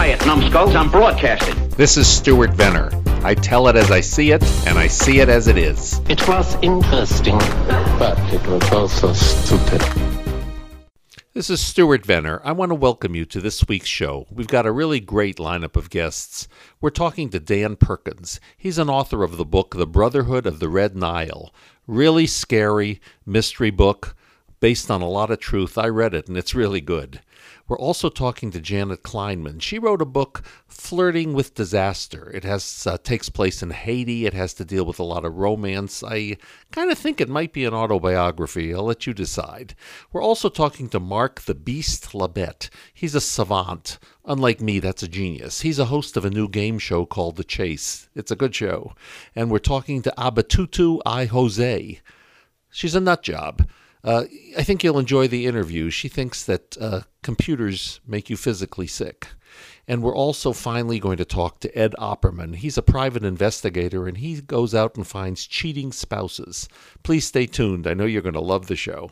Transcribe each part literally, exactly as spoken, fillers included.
Quiet, numbskulls, I'm broadcasting. This is Stuart Venner. I tell it as I see it, and I see it as it is. It was interesting, but it was also stupid. This is Stuart Venner. I want to welcome you to this week's show. We've got a really great lineup of guests. We're talking to Dan Perkins. He's an author of the book, The Brotherhood of the Red Nile. Really scary mystery book based on a lot of truth. I read it, and it's really good. We're also talking to Janet Kleinman. She wrote a book, Flirting with Disaster. It has uh, takes place in Haiti. It has to deal with a lot of romance. I kind of think it might be an autobiography. I'll let you decide. We're also talking to Mark the Beast Labette. He's a savant. Unlike me, that's a genius. He's a host of a new game show called The Chase. It's a good show. And we're talking to Abatutu I Jose. She's a nut job. Uh, I think you'll enjoy the interview. She thinks that uh, computers make you physically sick. And we're also finally going to talk to Ed Opperman. He's a private investigator, and he goes out and finds cheating spouses. Please stay tuned. I know you're going to love the show.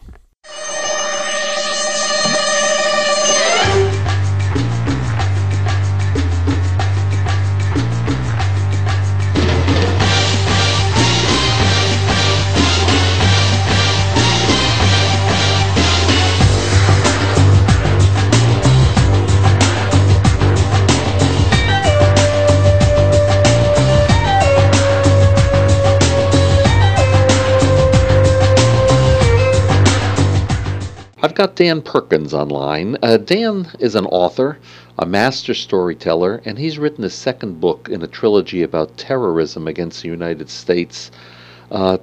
I've got Dan Perkins online. Uh, Dan is an author, a master storyteller, and he's written his second book in a trilogy about terrorism against the United States. Uh,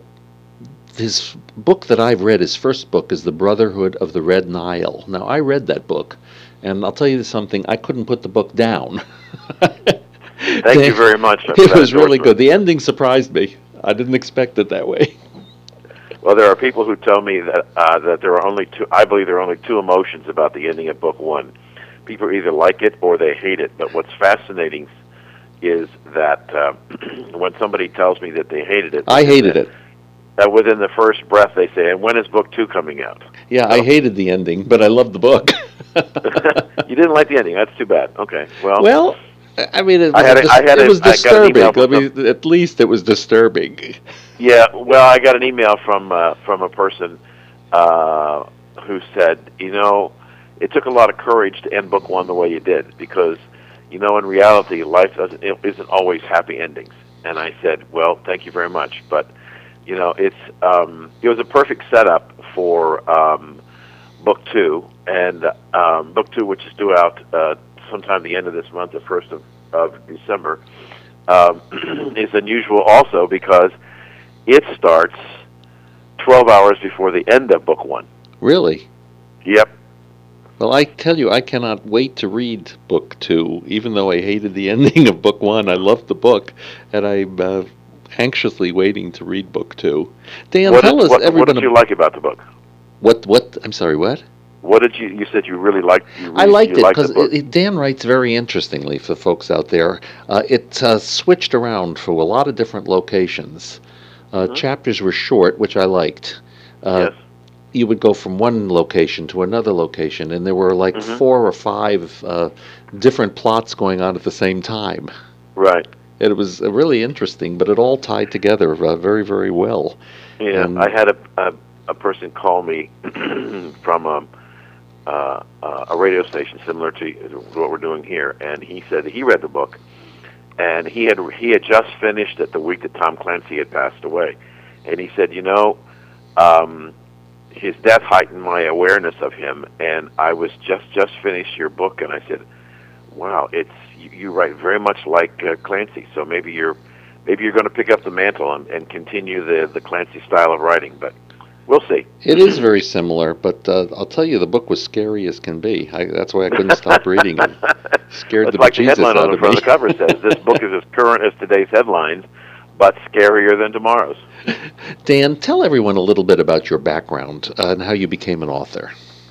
his book that I've read, his first book, is The Brotherhood of the Red Nile. Now, I read that book, and I'll tell you something, I couldn't put the book down. Thank Dan, you very much. It was really good. The ending surprised me. I didn't expect it that way. Well, there are people who tell me that uh, that there are only two. I believe there are only two emotions about the ending of book one. People either like it or they hate it. But what's fascinating is that uh, when somebody tells me that they hated it, I hated that, it. That within the first breath they say, "And when is book two coming out?" Yeah, so, I hated the ending, but I loved the book. You didn't like the ending. That's too bad. Okay. Well. Well. I mean, it was, I had a, dis- I had it a, was disturbing. I mean, some, at least it was disturbing. Yeah, well, I got an email from uh, from a person uh, who said, you know, it took a lot of courage to end book one the way you did because, you know, in reality, life doesn't it isn't always happy endings. And I said, well, thank you very much, but you know, it's um, it was a perfect setup for um, book two, and um, book two, which is due out uh, sometime the end of this month, the first of, of December, um, is unusual also because it starts twelve hours before the end of book one. Really? Yep. Well, I tell you, I cannot wait to read book two. Even though I hated the ending of book one, I loved the book, and I'm uh, anxiously waiting to read book two. Dan, what tell is, us what, everybody. What did you like about the book? What? What? I'm sorry. What? What did you? You said you really liked. You really, I liked you it because liked Dan writes very interestingly for folks out there. Uh, it uh, switched around for a lot of different locations. Uh, mm-hmm. Chapters were short, which I liked. Uh, yes. You would go from one location to another location, and there were like mm-hmm. four or five uh, different plots going on at the same time. Right. It was uh, really interesting, but it all tied together uh, very, very well. Yeah, and I had a, a a person call me from a uh, uh, a radio station similar to what we're doing here, and he said he read the book, and he had he had just finished it the week that Tom Clancy had passed away, and he said, you know, um, his death heightened my awareness of him, and I was just just finished your book, and I said, wow, it's you, you write very much like uh, Clancy, so maybe you're maybe you're going to pick up the mantle and, and continue the the Clancy style of writing, but we'll see. It is very similar, but uh, I'll tell you, the book was scary as can be. I, that's why I couldn't stop reading it. Scared it's the like bejesus the headline out on the of front me. of the cover says, this book is as current as today's headlines, but scarier than tomorrow's. Dan, tell everyone a little bit about your background uh, and how you became an author.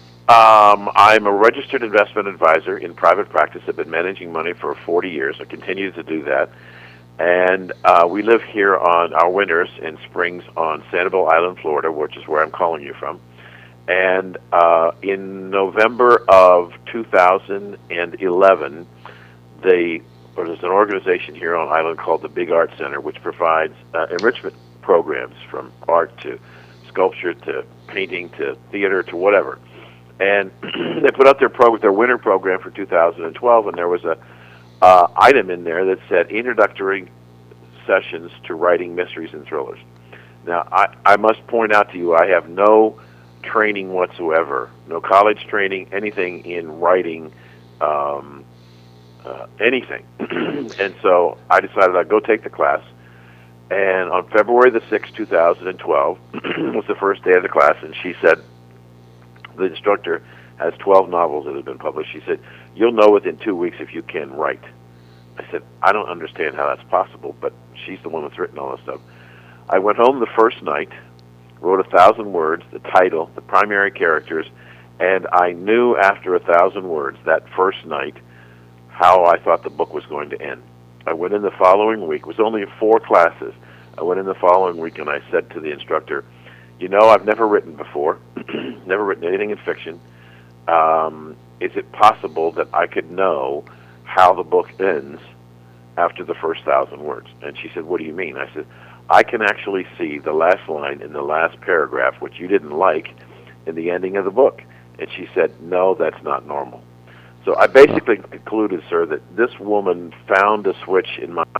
Um, I'm a registered investment advisor in private practice. I've been managing money for forty years. I continue to do that. And uh, we live here on our winters in springs on Sanibel Island, Florida, which is where I'm calling you from. And uh, in November of two thousand eleven, they or there's an organization here on island called the Big Art Center, which provides uh, enrichment programs from art to sculpture to painting to theater to whatever. And they put out their pro- their winter program for two thousand twelve, and there was a uh, item in there that said introductory sessions to writing mysteries and thrillers. Now, I, I must point out to you, I have no training whatsoever, no college training, anything in writing, um, uh, anything. And so I decided I'd go take the class. And on February the sixth, two thousand twelve, was the first day of the class, and she said, the instructor has twelve novels that have been published. She said, you'll know within two weeks if you can write. I said, I don't understand how that's possible, but she's the one that's written all this stuff. I went home the first night, wrote a thousand words, the title, the primary characters, and I knew after a thousand words that first night how I thought the book was going to end. I went in the following week. It was only four classes. I went in the following week and I said to the instructor, you know, I've never written before, never written anything in fiction. Um, is it possible that I could know how the book ends after the first thousand words? And she said, what do you mean? I said, I can actually see the last line in the last paragraph, which you didn't like, in the ending of the book. And she said, no, that's not normal. So I basically concluded, sir, that this woman found a switch in my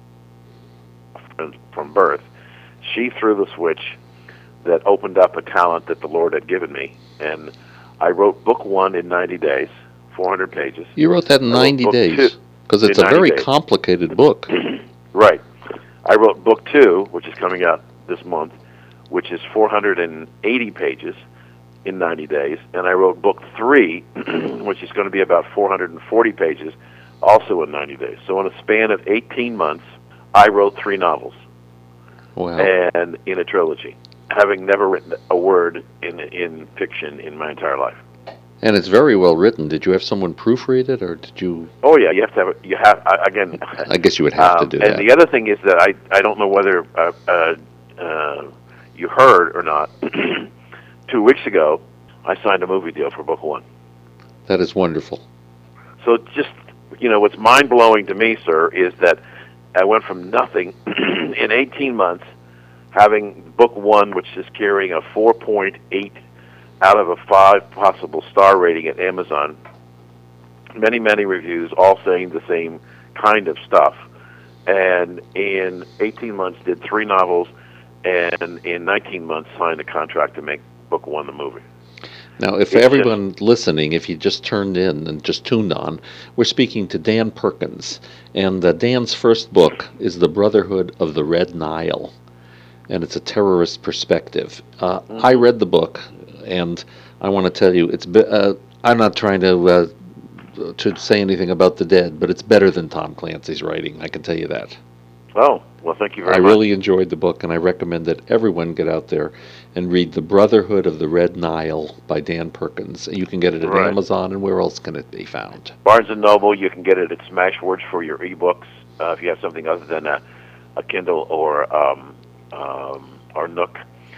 from birth. She threw the switch that opened up a talent that the Lord had given me. And I wrote book one in ninety days, four hundred pages. You wrote that in ninety days? Because it's a very days. complicated book. Right. I wrote book two, which is coming out this month, which is four hundred eighty pages in ninety days. And I wrote book three, which is going to be about four hundred forty pages, also in ninety days. So in a span of eighteen months, I wrote three novels. Wow. And in a trilogy, having never written a word in in fiction in my entire life. And it's very well written. Did you have someone proofread it, or did you? Oh yeah, you have to have. You have again. I guess you would have um, to do and that. And the other thing is that I I don't know whether uh, uh, uh, you heard or not. Two weeks ago, I signed a movie deal for book one. That is wonderful. So just you know, what's mind blowing to me, sir, is that I went from nothing in eighteen months, having book one, which is carrying a four point eight out of a five possible star rating at Amazon. Many, many reviews, all saying the same kind of stuff. And in eighteen months, did three novels, and in nineteen months, signed a contract to make book one the movie. Now, if It's everyone just, listening, if you just turned in and just tuned on, we're speaking to Dan Perkins. And uh, Dan's first book is The Brotherhood of the Red Nile, and it's a terrorist perspective. Uh, mm-hmm. I read the book, and I want to tell you, it's. Be- uh, I'm not trying to uh, to say anything about the dead, but it's better than Tom Clancy's writing. I can tell you that. Oh, well, thank you very I much. I really enjoyed the book, and I recommend that everyone get out there and read The Brotherhood of the Red Nile by Dan Perkins. You can get it at right. Amazon, and where else can it be found? Barnes and Noble. You can get it at Smashwords for your ebooks uh, if you have something other than a, a Kindle or um, um, or Nook.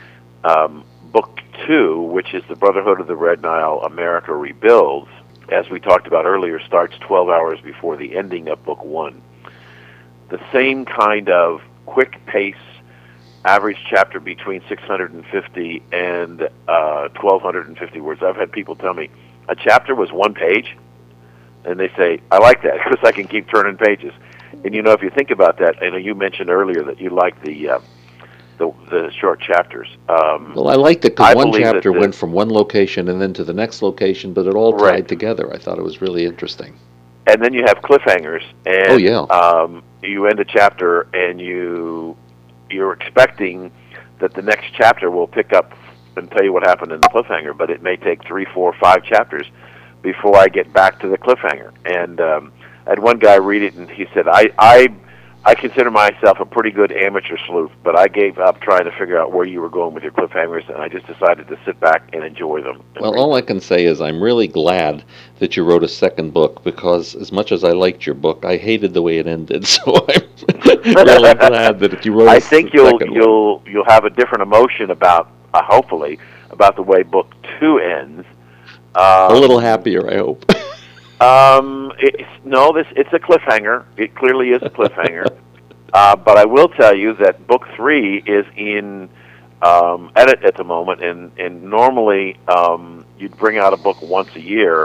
Um, book two, which is The Brotherhood of the Red Nile, America Rebuilds, as we talked about earlier, starts twelve hours before the ending of book one. The same kind of quick pace, average chapter between six hundred fifty and uh, twelve fifty words. I've had people tell me a chapter was one page, and they say, I like that because I can keep turning pages. And you know, if you think about that, I know you mentioned earlier that you like the uh, the, the short chapters. Um, well, I liked it because one chapter the, went from one location and then to the next location, but it all tied right. together. I thought it was really interesting. And then you have cliffhangers, and oh, yeah. um, you end a chapter, and you you're expecting that the next chapter will pick up and tell you what happened in the cliffhanger, but it may take three, four, five chapters before I get back to the cliffhanger. And um, I had one guy read it, and he said, I, I I consider myself a pretty good amateur sleuth, but I gave up trying to figure out where you were going with your cliffhangers, and I just decided to sit back and enjoy them. Well, all I can say is I'm really glad that you wrote a second book, because as much as I liked your book, I hated the way it ended. So I'm really glad that you wrote a I think you'll second you'll one. you'll have a different emotion about, uh, hopefully, about the way book two ends. Um, a little happier, I hope. Um, it's, no, this it's a cliffhanger. It clearly is a cliffhanger. uh, but I will tell you that book three is in um, edit at the moment, and and normally um, you'd bring out a book once a year.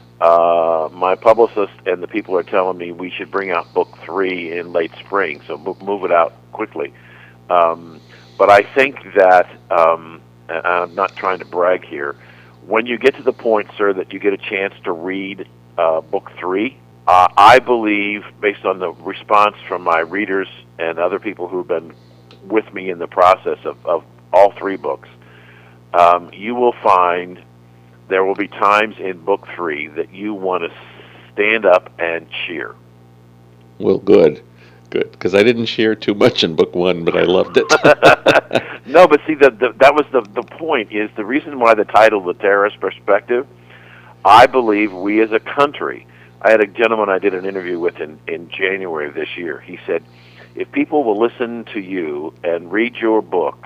Uh, my publicist and the people are telling me we should bring out book three in late spring, so move, move it out quickly. Um, but I think that, um, and I'm not trying to brag here, when you get to the point, sir, that you get a chance to read uh, book three, uh, I believe, based on the response from my readers and other people who've been with me in the process of, of all three books, um, you will find there will be times in book three that you want to stand up and cheer. Well, good. Good, because I didn't cheer too much in book one, but I loved it. No, but see, the, the, that was the, the point, is the reason why the title, The Terrorist Perspective, I believe we as a country, I had a gentleman I did an interview with in, in January of this year. He said, if people will listen to you and read your book,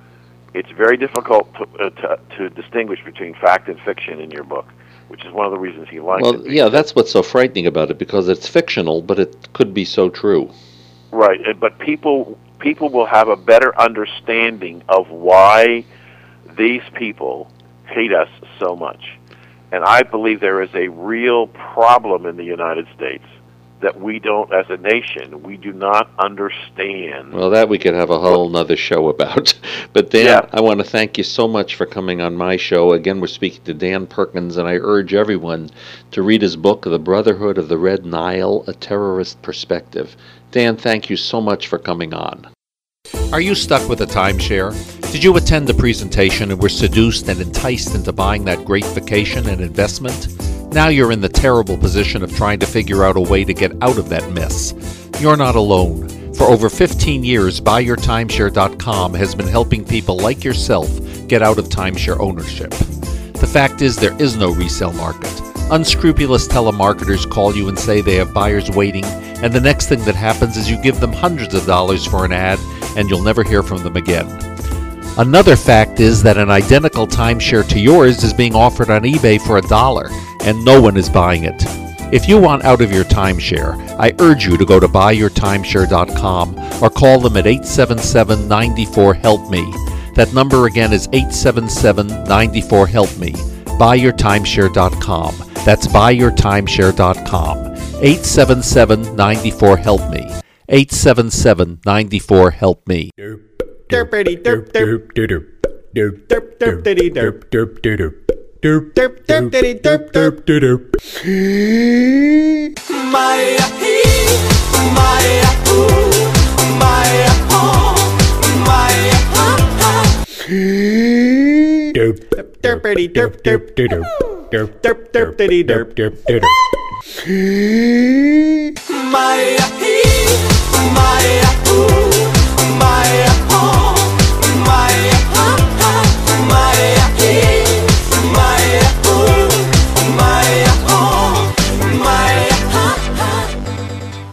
it's very difficult to, uh, to, to distinguish between fact and fiction in your book, which is one of the reasons he liked well, it. Well, yeah, that's what's so frightening about it, because it's fictional, but it could be so true. Right, but people people will have a better understanding of why these people hate us so much. And I believe there is a real problem in the United States that we don't, as a nation, we do not understand. Well, that we could have a whole nother show about. But Dan, yeah. I want to thank you so much for coming on my show. Again, we're speaking to Dan Perkins, and I urge everyone to read his book, The Brotherhood of the Red Nile, A Terrorist Perspective. Dan, thank you so much for coming on. Are you stuck with a timeshare? Did you attend a presentation and were seduced and enticed into buying that great vacation and investment? Now you're in the terrible position of trying to figure out a way to get out of that mess. You're not alone. For over fifteen years, buy your timeshare dot com has been helping people like yourself get out of timeshare ownership. The fact is, there is no resale market. Unscrupulous telemarketers call you and say they have buyers waiting, and the next thing that happens is you give them hundreds of dollars for an ad, and you'll never hear from them again. Another fact is that an identical timeshare to yours is being offered on eBay for a dollar, and no one is buying it. If you want out of your timeshare, I urge you to go to buy your timeshare dot com or call them at eight seven seven, nine four, help me. That number again is eight seven seven, nine four, help me. buy your timeshare dot com. That's buy your timeshare dot com. eight seven seven, nine four, help me. eight seven seven, nine four, help me. Derpity derp derp derp derp derp derpity derp derp derp derp derp derpity derp derp derp. Maya he, Maya ooh, Maya oh, Maya ha ha. Derp derpity derp derp derp derp derp derpity derp derp derp. Maya he, Maya ooh, Maya oh, Maya ha ha, Maya he, Maya ooh, Maya oh, Maya ha ha.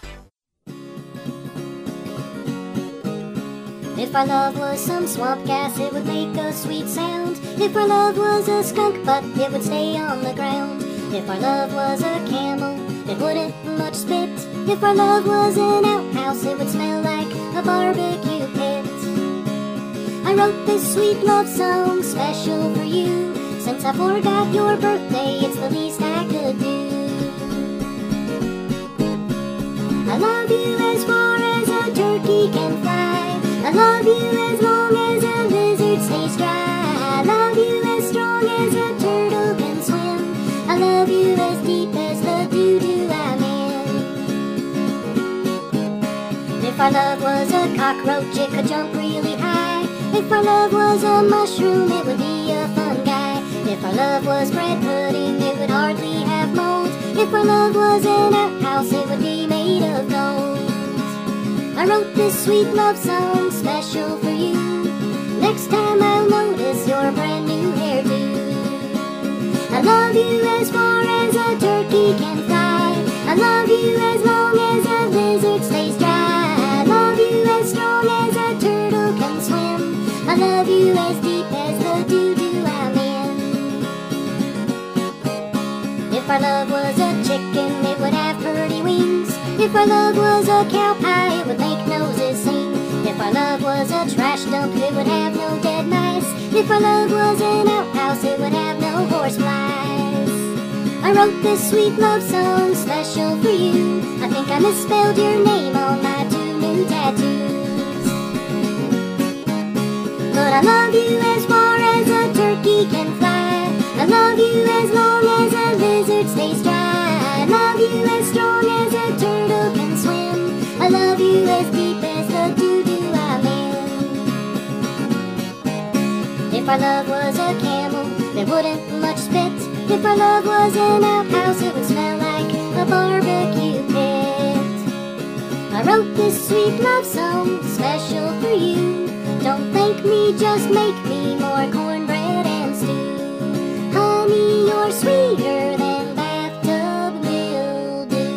If our love was some swamp gas, it would make a sweet sound. If our love was a skunk butt, it would stay on the ground. If our love was a camel, it wouldn't much spit. If our love was an outhouse, it would smell like a barbecue pit. I wrote this sweet love song special for you. Since I forgot your birthday, it's the least I could do. I love you as far as a turkey can fly. I love you as long as a lizard stays dry. I love you as strong as a turtle can swim. I love you as deep as the doo-doo I'm in. If our love was a cockroach, it could jump really high. If our love was a mushroom, it would be a fun guy. If our love was bread pudding, it would hardly have mold. If our love was an outhouse, it would be made of gold. I wrote this sweet love song special for you. Next time I'll notice your brand new hairdo. I love you as far as a turkey can fly. I love you as long as a lizard stays dry. I love you as strong as a turtle can swim. I love you as deep as the doo-doo I'm in. If our love was a chicken, chicken, it would have pretty wings. If our love was a cow pie, it would make noses sing. If our love was a trash dump, it would have no dead mice. If our love was an outhouse, it would have no horseflies. I wrote this sweet love song special for you. I think I misspelled your name on my two new tattoos. But I love you as far as a turkey can fly. I love you as long as a lizard stays dry. I love you as strong as a turtle can swim. I love you as deep as the doo-doo I'm in. If our love was a camel, there wouldn't much spit. If our love was an outhouse, it would smell like a barbecue pit. I wrote this sweet love song special for you. Don't thank me, just make me more cornbread and stew. Honey, you're sweeter than bathtub mildew.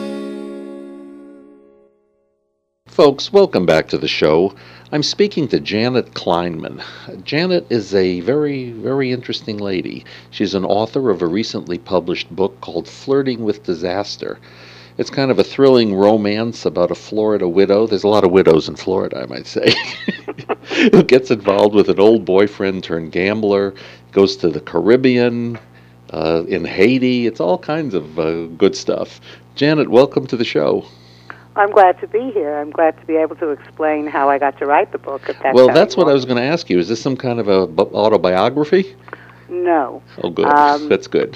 Folks, welcome back to the show. I'm speaking to Janet Kleinman. Janet is a very, very interesting lady. She's an author of a recently published book called Flirting with Disaster. It's kind of a thrilling romance about a Florida widow. There's a lot of widows in Florida, I might say. Who gets involved with an old boyfriend turned gambler, goes to the Caribbean, uh, in Haiti. It's all kinds of uh, good stuff. Janet, welcome to the show. I'm glad to be here. I'm glad to be able to explain how I got to write the book. If that's well, how that's you what want. I was going to ask you. Is this some kind of a bu- autobiography? No. Oh, good. Um, That's good.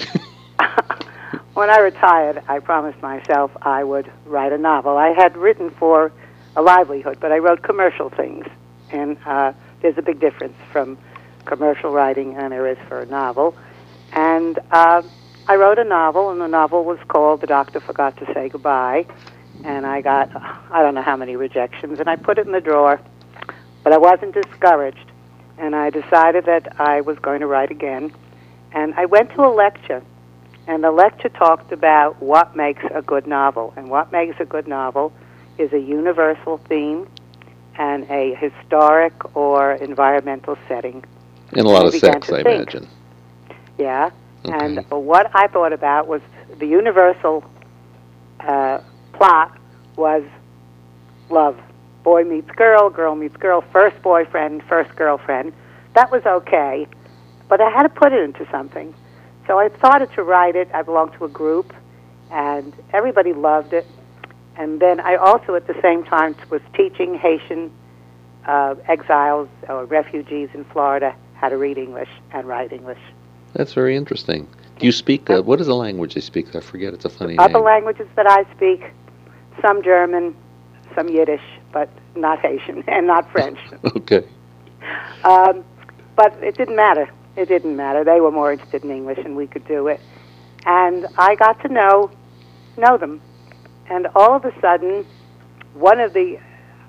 When I retired, I promised myself I would write a novel. I had written for a livelihood, but I wrote commercial things. And uh, there's a big difference from commercial writing than there is for a novel. And uh, I wrote a novel, and the novel was called The Doctor Forgot to Say Goodbye. And I got, I don't know how many rejections, and I put it in the drawer. But I wasn't discouraged, and I decided that I was going to write again. And I went to a lecture, and the lecture talked about what makes a good novel. And what makes a good novel is a universal theme and a historic or environmental setting. And a lot I of began sex, to I think. imagine. Yeah, Okay. and what I thought about was the universal uh, plot was love. Boy meets girl, girl meets girl, first boyfriend, first girlfriend. That was okay, but I had to put it into something. So I started to write it. I belonged to a group, and everybody loved it. And then I also, at the same time, was teaching Haitian uh, exiles or refugees in Florida how to read English and write English. That's very interesting. Do you speak, uh, what is the language they speak? I forget, it's a funny Other name. languages that I speak, some German, some Yiddish, but not Haitian and not French. Okay. Um, but it didn't matter. It didn't matter. They were more interested in English, and we could do it. And I got to know know them. And all of a sudden, one of the,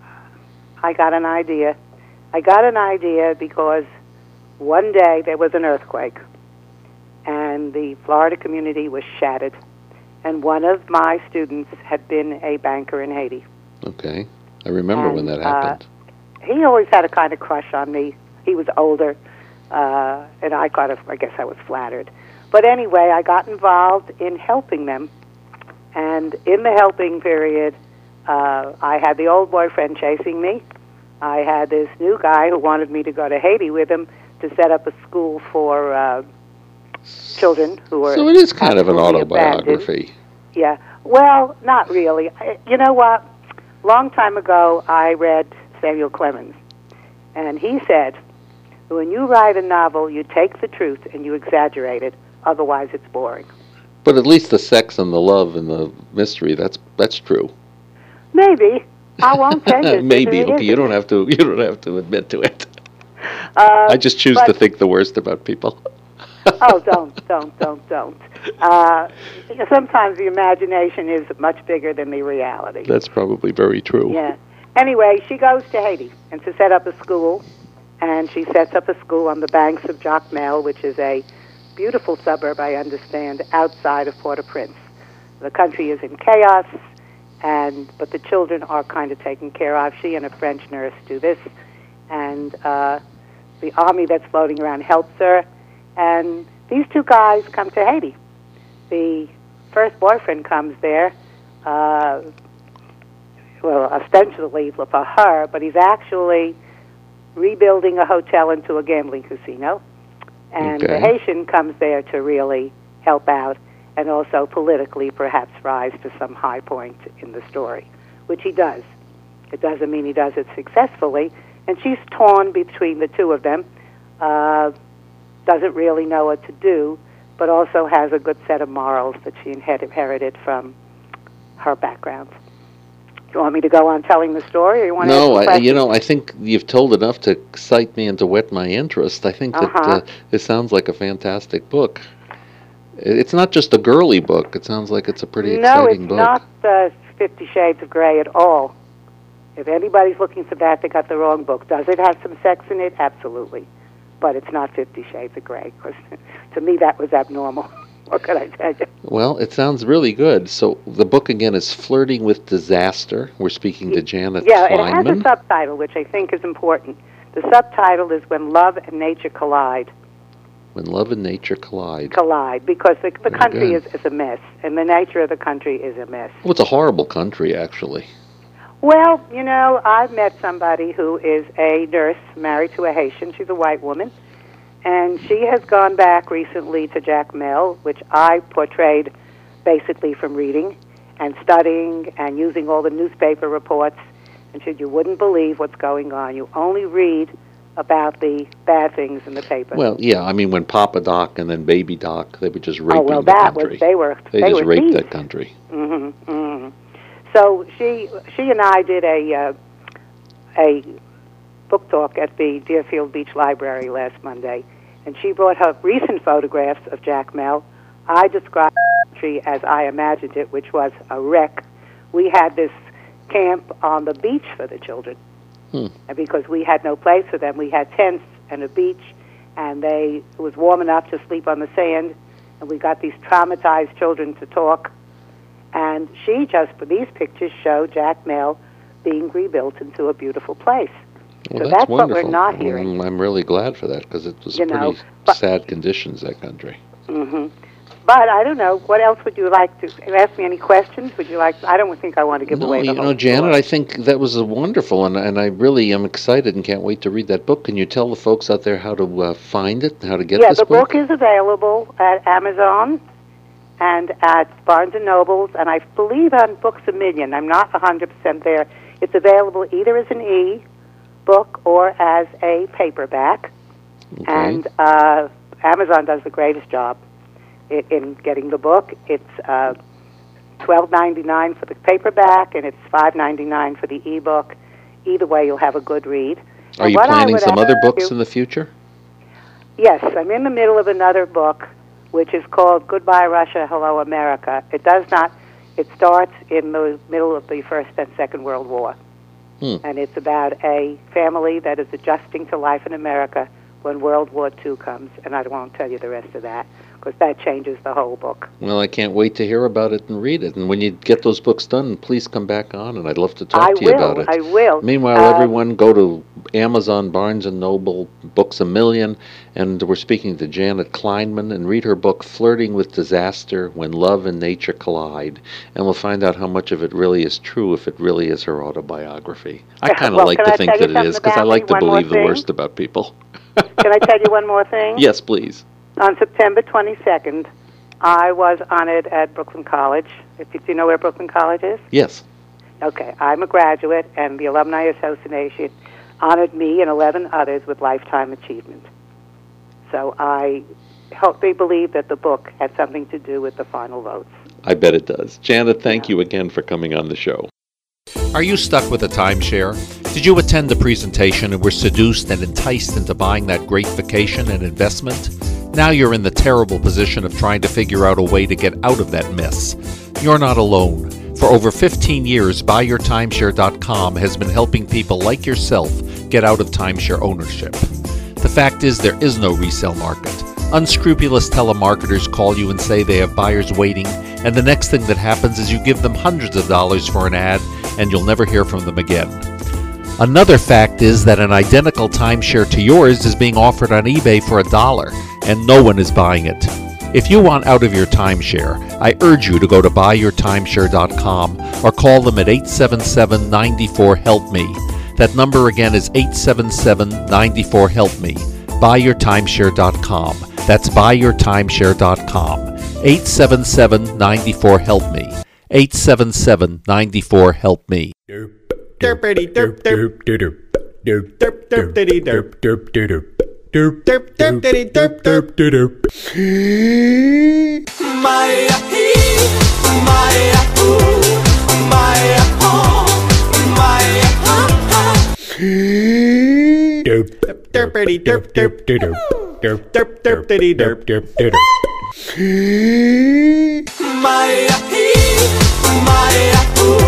I got an idea. I got an idea because one day there was an earthquake, and the Florida community was shattered. And one of my students had been a banker in Haiti. Okay. I remember And, when that uh, happened. He always had a kind of crush on me. He was older, uh, and I kind of, I guess I was flattered. But anyway, I got involved in helping them. And in the helping period, uh, I had the old boyfriend chasing me. I had this new guy who wanted me to go to Haiti with him to set up a school for uh, children who were So it is kind of an absolutely abandoned. autobiography. Yeah. Well, not really. I, you know what? Long time ago, I read Samuel Clemens, and he said, when you write a novel, you take the truth and you exaggerate it. Otherwise, it's boring. But at least the sex and the love and the mystery, that's that's true. Maybe. I won't take it. Maybe. It Okay, you isn't. don't have to you don't have to admit to it. Uh, I just choose but- to think the worst about people. Oh, don't, don't, don't, don't. Uh, sometimes the imagination is much bigger than the reality. That's probably very true. Yeah. Anyway, she goes to Haiti and to set up a school, and she sets up a school on the banks of Jacmel, which is a beautiful suburb, I understand, outside of Port-au-Prince. The country is in chaos, and but the children are kind of taken care of. She and a French nurse do this, and uh, the army that's floating around helps her. And these two guys come to Haiti. The first boyfriend comes there, uh, well, ostensibly for her, but he's actually rebuilding a hotel into a gambling casino. And Okay. the Haitian comes there to really help out and also politically perhaps rise to some high point in the story, which he does. It doesn't mean he does it successfully. And she's torn between the two of them, uh, doesn't really know what to do, but also has a good set of morals that she inherited from her background. Do you want me to go on telling the story, or you want to No, ask some I, you questions? know, I think you've told enough to excite me and to whet my interest. I think that Uh-huh. uh, it sounds like a fantastic book. It- It's not just a girly book. It sounds like it's a pretty No, exciting it's book. not uh, Fifty Shades of Grey at all. If anybody's looking for that, they got the wrong book. Does it have some sex in it? Absolutely. But it's not Fifty Shades of Grey, because to me that was abnormal. What could I tell you? Well, it sounds really good. So the book again is Flirting with Disaster. We're speaking to Janet Yeah, it has Kleinman. a subtitle, which I think is important. The subtitle is When Love and Nature Collide. When Love and Nature Collide. Collide, because the, the Very country good. is, is a mess, and the nature of the country is a mess. Well, it's a horrible country, actually. Well, you know, I've met somebody who is a nurse married to a Haitian. She's a white woman. And she has gone back recently to Jacmel, which I portrayed basically from reading and studying and using all the newspaper reports. And she said, you wouldn't believe what's going on. You only read about the bad things in the paper. Well, yeah, I mean, when Papa Doc and then Baby Doc, they were just raping oh, well, the that country. was, they were, they, they just were raped thieves. that country. Mm-hmm, mm-hmm. So she she and I did a uh, a book talk at the Deerfield Beach Library last Monday, and she brought her recent photographs of Jacmel. I described the country as I imagined it, which was a wreck. We had this camp on the beach for the children, Hmm. and because we had no place for them, we had tents and a beach, and they it was warm enough to sleep on the sand, and we got these traumatized children to talk. And she just, these pictures show Jacmel being rebuilt into a beautiful place. Well, So that's, that's what we're wonderful. not hearing. Mm, I'm really glad for that, because it was You pretty know, but- sad conditions, that country. hmm But I don't know, what else would you like to ask me? Any questions? Would you like? I don't think I want to give No, away the you whole know, Janet, story. I think that was a wonderful, and, and I really am excited and can't wait to read that book. Can you tell the folks out there how to uh, find it, how to get yeah, this the book? book is available at Amazon and at Barnes and Nobles, and I believe on Books A Million. I'm not one hundred percent there. It's available either as an e-book or as a paperback, Okay. and uh, Amazon does the greatest job i- in getting the book. It's uh, twelve ninety-nine for the paperback, and it's five ninety-nine for the e-book. Either way, you'll have a good read. Are And you what I planning would some ask other books you- in the future? Yes, I'm in the middle of another book, which is called Goodbye Russia, Hello America. It does not, it starts in the middle of the First and Second World War. Hmm. And it's about a family that is adjusting to life in America when World War Two comes. And I won't tell you the rest of that, because that changes the whole book. Well, I can't wait to hear about it and read it. And when you get those books done, please come back on, and I'd love to talk I to you will, about it. I will. Meanwhile, Uh, everyone, go to Amazon, Barnes and Noble, Books A Million, and we're speaking to Janet Kleinman, and read her book, Flirting with Disaster, When Love and Nature Collide. And we'll find out how much of it really is true, if it really is her autobiography. I kind of Well, like can to I think tell you that it is, something because I about like me? to One more believe the thing? worst about people. Can I tell you one more thing? Yes, please. On September twenty-second, I was honored at Brooklyn College. If you, do you know where Brooklyn College is? Yes. Okay, I'm a graduate, and the Alumni Association honored me and eleven others with Lifetime Achievement. So I hope they believe that the book had something to do with the final votes. I bet it does. Janet, thank you again for coming on the show. Are you stuck with a timeshare? Did you attend a presentation and were seduced and enticed into buying that great vacation and investment? Now you're in the terrible position of trying to figure out a way to get out of that mess. You're not alone. For over fifteen years, buy your timeshare dot com has been helping people like yourself get out of timeshare ownership. The fact is, there is no resale market. Unscrupulous telemarketers call you and say they have buyers waiting, and the next thing that happens is you give them hundreds of dollars for an ad, and you'll never hear from them again. Another fact is that an identical timeshare to yours is being offered on eBay for a dollar, and no one is buying it. If you want out of your timeshare, I urge you to go to buy your timeshare dot com or call them at eight seven seven, nine four, help me. That number again is eight seven seven, nine four, help me. buy your timeshare dot com. That's buy your timeshare dot com. eight seven seven, nine four, help me. eight seven seven, nine four, help me. Derpity derp derp derp derp derp derp diddy derp derp derp derp derp derp diddy derp derp derp. My my my my Derp derpity derp derp derp derp derp derp diddy derp derp derp. my my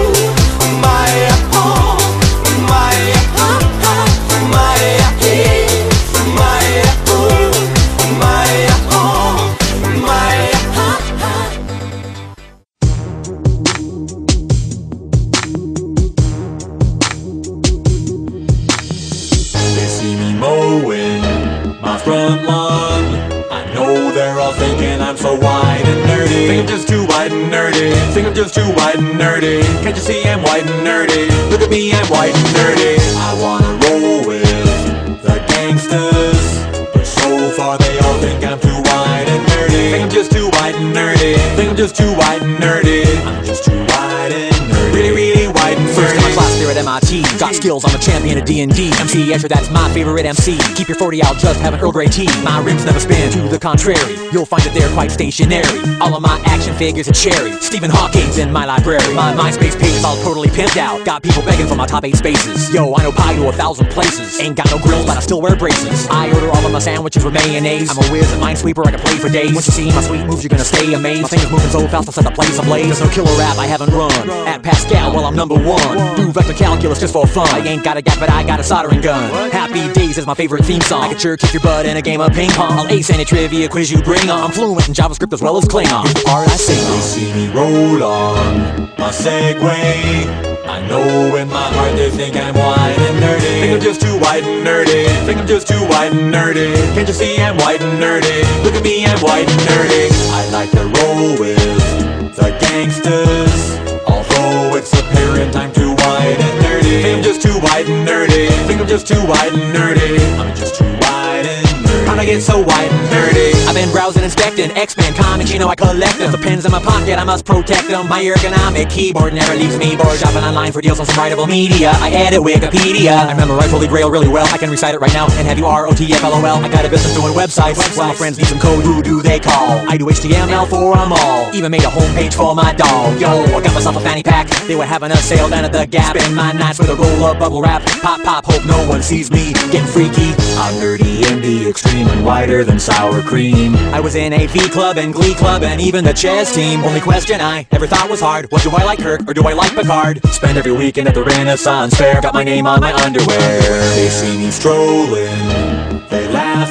front lawn. I know they're all thinking I'm so wide and nerdy. Think I'm just too wide and nerdy. Think I'm just too wide and nerdy. Can't you see I'm wide and nerdy? Look at me, I'm wide and nerdy. I wanna roll with the gangsters, but so far they all think I'm too wide and nerdy. Think I'm just too wide and nerdy. Think I'm just too wide and nerdy. I'm just too wide and nerdy. Really, really wide and nerdy. First in my class there at M I T. Got skills, I'm a champion of D and D. M C Escher, that's my favorite M C. Keep your forty out, just have an Earl Grey tea. My rims never spin, to the contrary. You'll find that they're quite stationary. All of my action figures are cherry. Stephen Hawking's in my library. My MySpace page is all totally pimped out. Got people begging for my top eight spaces. Yo, I know pie to a thousand places. Ain't got no grills, but I still wear braces. I order all of my sandwiches with mayonnaise. I'm a whiz and minesweeper, I can play for days. Once you see my sweet moves, you're gonna stay amazed. My fingers moving so fast, I'll set the place ablaze. There's no killer rap I haven't run. At Pascal, well, I'm number one. Do vector calculus just for fun. I ain't got a gap, but I got a soldering gun. Happy Days is my favorite theme song. I could sure kick your butt in a game of ping pong. I'll ace any trivia quiz you bring on. I'm fluent in JavaScript as well as Klingon. Here's the part I sing on. They see me roll on my Segway. I know in my heart they think I'm wide and nerdy. Think I'm just too wide and nerdy. Think I'm just too wide and nerdy. Can't you see I'm wide and nerdy? Look at me, I'm wide and nerdy. I like to roll with the gangsters, although it's apparent I'm too wide and nerdy. Think I'm just too wide and nerdy. Think I'm just too wide and nerdy. I'm just too wide and nerdy. How'd I get so wide and nerdy? I've been browsing, inspecting X-Men comics, you know I collect them. The pens in my pocket, I must protect them. My ergonomic keyboard never leaves me bored. Shopping online for deals on some writable media. I edit Wikipedia. I memorize Holy Grail really well. I can recite it right now and have you R O T F L O L. I got a business doing websites. Well, my friends need some code, who do they call? I do H T M L for them all. Even made a homepage for my dog. Yo, I got myself a fanny pack. They were having a sale down at the Gap. Spend my nights with a roll of bubble wrap. Pop, pop, hope no one sees me getting freaky. I'm nerdy in the extreme and wider than sour cream. I was in a V Club and Glee Club and even the chess team. Only question I ever thought was hard was, do I like Kirk or do I like Picard? Spend every weekend at the Renaissance Fair. Got my name on my underwear. They see me strolling, they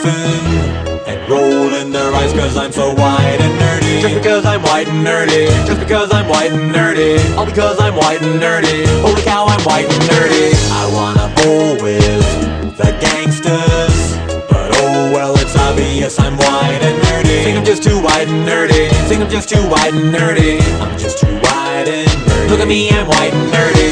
laughing and rolling their eyes cause I'm so wide and nerdy. Just because I'm wide and nerdy. Just because I'm wide and nerdy. All because I'm wide and nerdy. Holy cow, I'm wide and nerdy. I wanna bowl with the gangsters, but oh well, it's obvious I'm wide and nerdy. Think I'm just too wide and nerdy. Think I'm just too wide and nerdy. I'm just too wide and nerdy. Look at me, I'm wide and nerdy.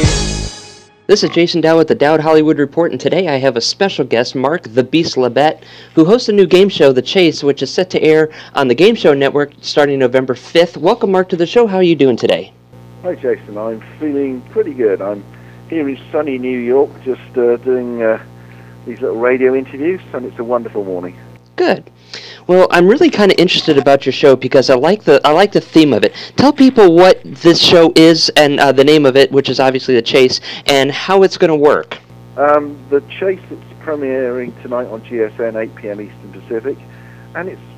This is Jason Dow with the Dowd Hollywood Report, and today I have a special guest, Mark the Beast Labette, who hosts a new game show, The Chase, which is set to air on the Game Show Network starting November fifth. Welcome, Mark, to the show. How are you doing today? Hi, Jason. I'm feeling pretty good. I'm here in sunny New York, just uh, doing uh, these little radio interviews, and it's a wonderful morning. Good. Well, I'm really kind of interested about your show because I like the I like the theme of it. Tell people what this show is and uh, the name of it, which is obviously The Chase, and how it's going to work. Um, the Chase is premiering tonight on G S N, eight p.m. Eastern Pacific, and it's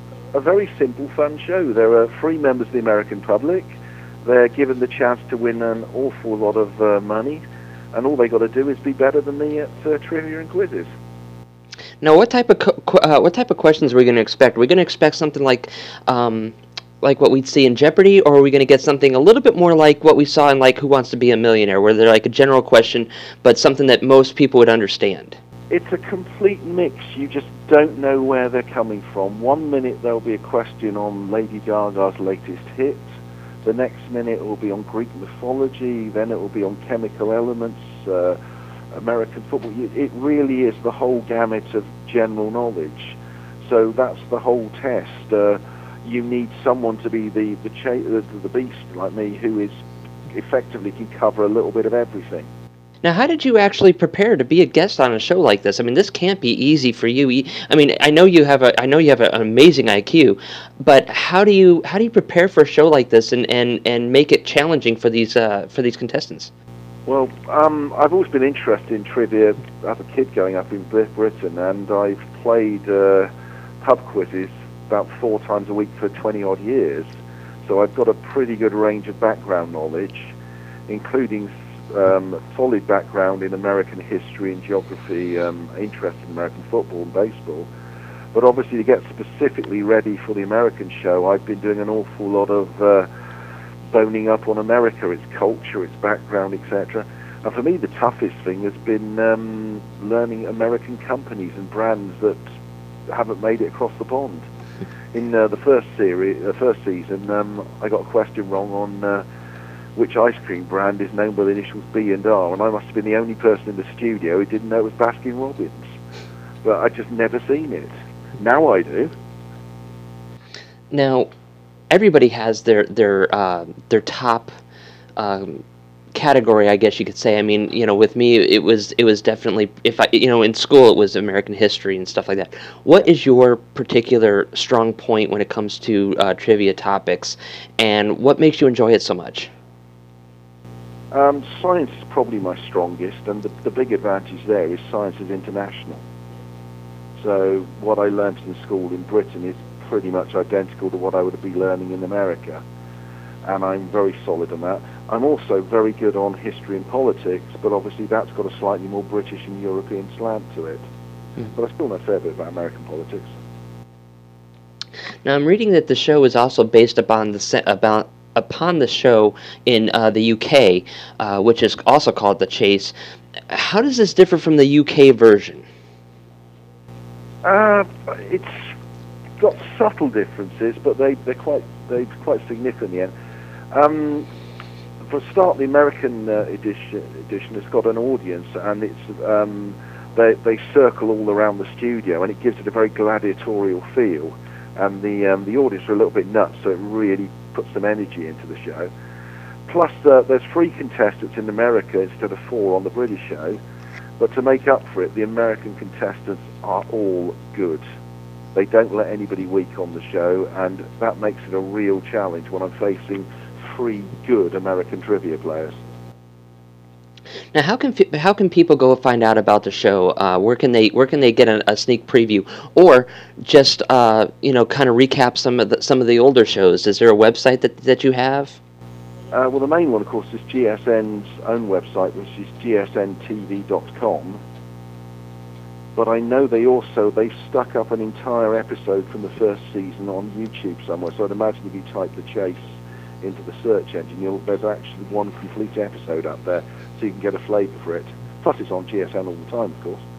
a very simple, fun show. There are three members of the American public. They're given the chance to win an awful lot of uh, money, and all they got to do is be better than me at uh, trivia and quizzes. Now, what type of co- uh, what type of questions are we going to expect? Are we going to expect something like, um, like what we'd see in Jeopardy, or are we going to get something a little bit more like what we saw in like Who Wants to Be a Millionaire, where they're like a general question, but something that most people would understand? it's a complete mix. You just don't know where they're coming from. One minute there'll be a question on Lady Gaga's latest hit. The next minute it will be on Greek mythology. Then it will be on chemical elements, uh, American football. It really is the whole gamut of general knowledge. So that's the whole test. Uh, you need someone to be the the, cha- the the beast like me, who is effectively can cover a little bit of everything. Now, how did you actually prepare to be a guest on a show like this? I mean, this can't be easy for you. I mean, I know you have a I know you have an amazing I Q, but how do you how do you prepare for a show like this and, and, and make it challenging for these uh, for these contestants? Well, um, I've always been interested in trivia as a kid growing up in Britain, and I've played uh, pub quizzes about four times a week for twenty odd years. So I've got a pretty good range of background knowledge, including um, solid background in American history and geography, um, interest in American football and baseball. But obviously, to get specifically ready for the American show, I've been doing an awful lot of uh, boning up on America, its culture, its background, et cetera. And for me, the toughest thing has been um, learning American companies and brands that haven't made it across the pond. In uh, the first series, uh, first season, um, I got a question wrong on uh, which ice cream brand is known by the initials B and R, and I must have been the only person in the studio who didn't know it was Baskin-Robbins. But I'd just never seen it. Now I do. Now, everybody has their their uh, their top um, category, I guess you could say. I mean, you know, with me, it was it was definitely, if I, you know, in school it was American history and stuff like that. What is your particular strong point when it comes to uh, trivia topics, and what makes you enjoy it so much? Um, science is probably my strongest, and the, the big advantage there is science is international. So what I learned in school in Britain is pretty much identical to what I would be learning in America, and I'm very solid on that. I'm also very good on history and politics, but obviously that's got a slightly more British and European slant to it. Mm. But I still know a fair bit about American politics. Now I'm reading that the show is also based upon the se- about upon the show in uh, the U K, uh, which is also called The Chase. How does this differ from the U K version? Uh, it's got subtle differences, but they they're quite they're quite significant in the end. Um, for a start, the American uh, edition edition has got an audience, and it's um, they they circle all around the studio, and it gives it a very gladiatorial feel. And the um, the audience are a little bit nuts, so it really puts some energy into the show. Plus, uh, there's three contestants in America instead of four on the British show. But to make up for it, the American contestants are all good. They don't let anybody weak on the show, and that makes it a real challenge when I'm facing three good American trivia players. Now, how can how can people go find out about the show? Uh, where can they where can they get a, a sneak preview, or just uh, you know kind of recap some of the some of the older shows? Is there a website that that you have? Uh, well, the main one, of course, is G S N's own website, which is G S N T V dot com. But I know they also, they stuck up an entire episode from the first season on YouTube somewhere, so I'd imagine if you type The Chase into the search engine, you'll, there's actually one complete episode up there, so you can get a flavour for it. Plus it's on G S N all the time, of course.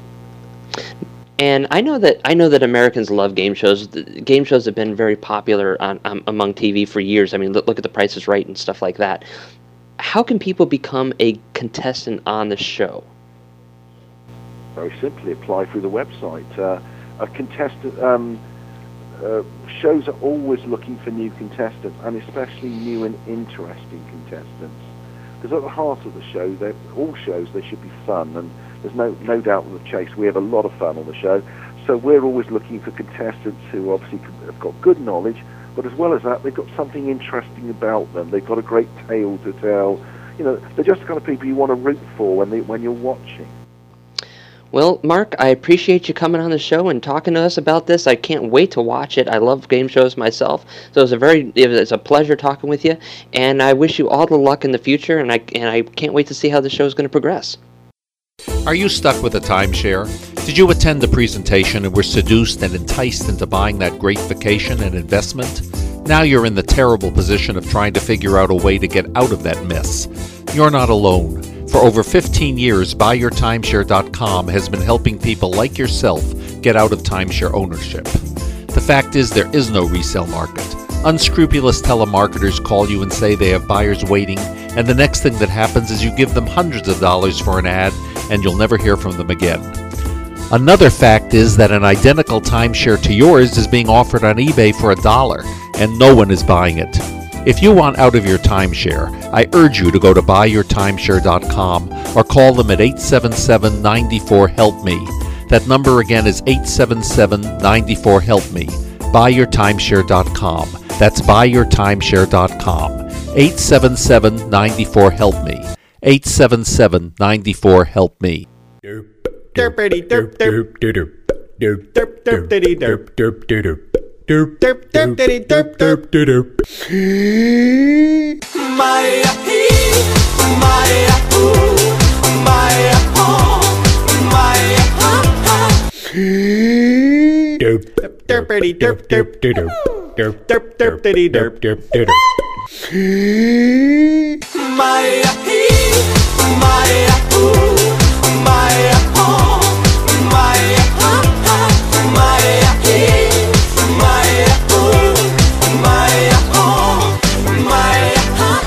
And I know that I know that Americans love game shows. The game shows have been very popular on, um, among T V for years. I mean, look, look at The Price is Right and stuff like that. How can people become a contestant on the show? Very simply, apply through the website. Uh, a contestant um, uh, shows are always looking for new contestants, and especially new and interesting contestants. Because at the heart of the show, they're all shows, they should be fun, and there's no no doubt with The Chase, we have a lot of fun on the show. So we're always looking for contestants who obviously have got good knowledge, but as well as that, they've got something interesting about them. They've got a great tale to tell. You know, they're just the kind of people you want to root for when they, when you're watching. Well, Mark, I appreciate you coming on the show and talking to us about this. I can't wait to watch it. I love game shows myself, so it was a very it was a pleasure talking with you. And I wish you all the luck in the future. And I and I can't wait to see how the show is going to progress. Are you stuck with a timeshare? Did you attend the presentation and were seduced and enticed into buying that great vacation and investment? Now you're in the terrible position of trying to figure out a way to get out of that mess. You're not alone. For over fifteen years, buy your timeshare dot com has been helping people like yourself get out of timeshare ownership. The fact is, there is no resale market. Unscrupulous telemarketers call you and say they have buyers waiting, and the next thing that happens is you give them hundreds of dollars for an ad, and you'll never hear from them again. Another fact is that an identical timeshare to yours is being offered on eBay for a dollar, and no one is buying it. If you want out of your timeshare, I urge you to go to buy your timeshare dot com or call them at eight seven seven, nine four, help me. That number again is eight seven seven, nine four, help me. buy your timeshare dot com. That's buy your timeshare dot com. eight seven seven, nine four, help me. eight seven seven, nine four, help me. Derpity derp derp derp derp derp derp diddy derp derp derp derp derp derp diddy derp derp derp. Maya he, Maya ooh, Maya oh, Maya ha ha. Derp derpity derp derp derp derp derp derp diddy derp derp derp. Maya he, Maya ooh, Maya oh, Maya ha ha, Maya he, Maya ooh, Maya oh, Maya ha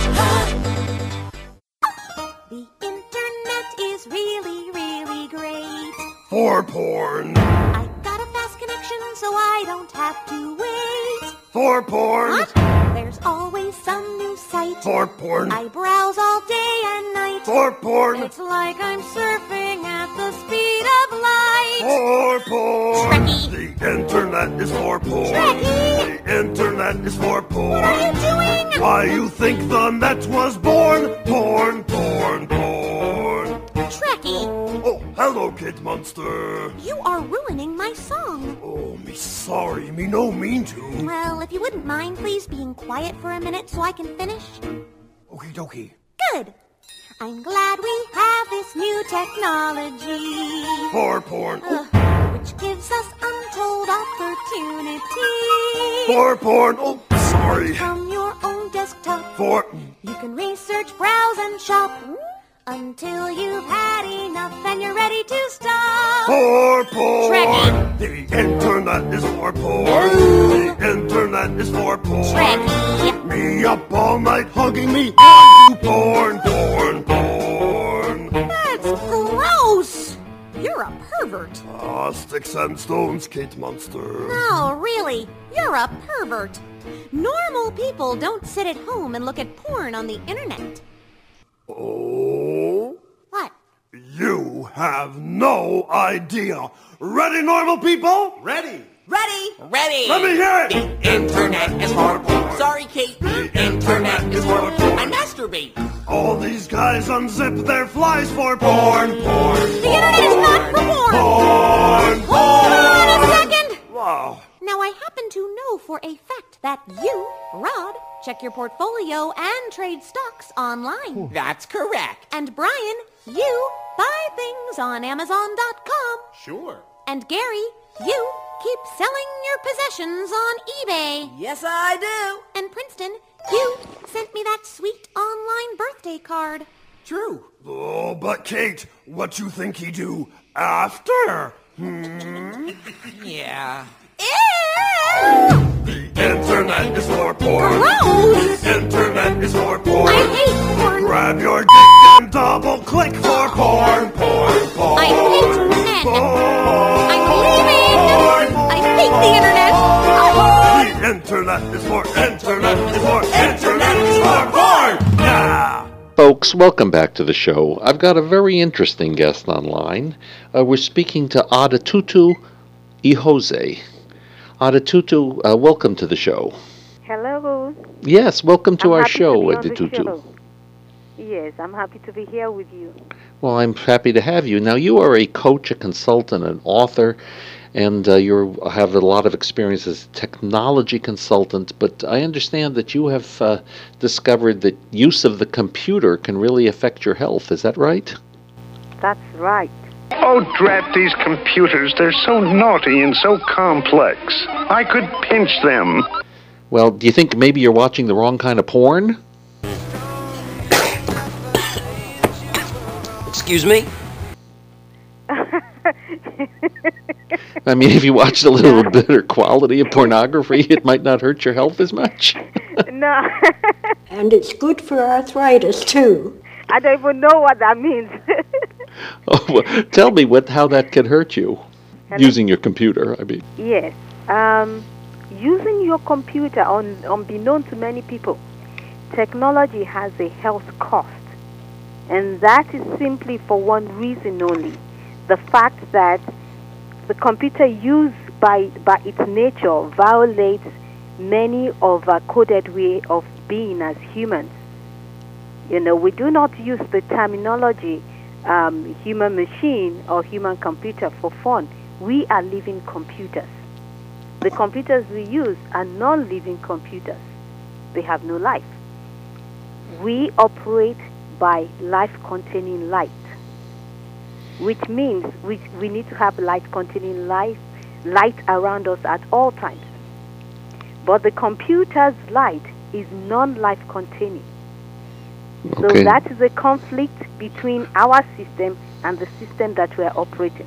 ha. The internet is really, really great. For porn. I got a fast connection so I don't have to wait. For porn. What? There's always some new site. For porn. I browse all day and night. For porn. It's like I'm surfing at the speed of light. For porn. Trekkie. The internet is for porn. Trekkie. The internet is for porn. What are you doing? Why you think the net was born? Porn, porn, porn. Trekkie. Oh, hello, Kid Monster. You are ruining my song. Oh, me sorry, me no mean to. Well, if you wouldn't mind, please being quiet for a minute so I can finish. Okie dokie. Good. I'm glad we have this new technology. For porn. Uh, which gives us untold opportunity. For porn. Oh, sorry. From your own desktop. For. You can research, browse, and shop. Until you've had enough and you're ready to stop. For porn. Trekkie. The internet is for porn. The internet is for porn. Trekkie. Me up all night hugging me on to porn, porn, porn. That's gross. You're a pervert. Ah, sticks and stones, Kate Monster. No, really. You're a pervert. Normal people don't sit at home and look at porn on the internet. Oh? What? You have no idea. Ready, normal people? Ready. Ready? Ready. Let me hear it. The internet is for porn. Sorry, Kate. The internet is for porn. I masturbate. All these guys unzip their flies for porn, porn. The internet is not for porn. Porn, porn. Hold on a second. Wow. Now, I happen to know for a fact that you, Rod, check your portfolio and trade stocks online. That's correct. And Brian, you buy things on Amazon dot com. Sure. And Gary, you keep selling your possessions on eBay. Yes, I do. And Princeton, you sent me that sweet online birthday card. True. Oh, but Kate, what you think he do after? Hmm? Yeah. Ew! The internet is for porn. Gross! The internet is for porn. I hate porn. Grab your dick and double click for porn, porn, porn. I hate men. Porn. I'm leaving. I hate the internet. Oh. The internet is for internet is for internet is for porn. Yeah. Folks, welcome back to the show. I've got a very interesting guest online. Uh, we're speaking to Adatutu Ihose. Adatutu, uh, welcome to the show. Hello. Yes, welcome to I'm our happy show, to be on the Adatutu. show. Yes, I'm happy to be here with you. Well, I'm happy to have you. Now, you are a coach, a consultant, an author, and uh, you have a lot of experience as a technology consultant, but I understand that you have uh, discovered that use of the computer can really affect your health. Is that right? That's right. Oh, drat these computers. They're so naughty and so complex. I could pinch them. Well, do you think maybe you're watching the wrong kind of porn? Excuse me? I mean, if you watched a little better quality of pornography, it might not hurt your health as much. No. And it's good for arthritis, too. I don't even know what that means. Oh, well, tell me what how that can hurt you, Hello? using your computer, I mean. Yes. Um, using your computer, un, unbeknown to many people, technology has a health cost. And that is simply for one reason only. The fact that the computer used by, by its nature violates many of our coded way of being as humans. You know, we do not use the terminology um, human machine or human computer for fun. We are living computers. The computers we use are non-living computers. They have no life. We operate by life containing light, which means we, we need to have light containing light, light around us at all times. But the computer's light is non-life containing. So Okay. that is a conflict between our system and the system that we are operating.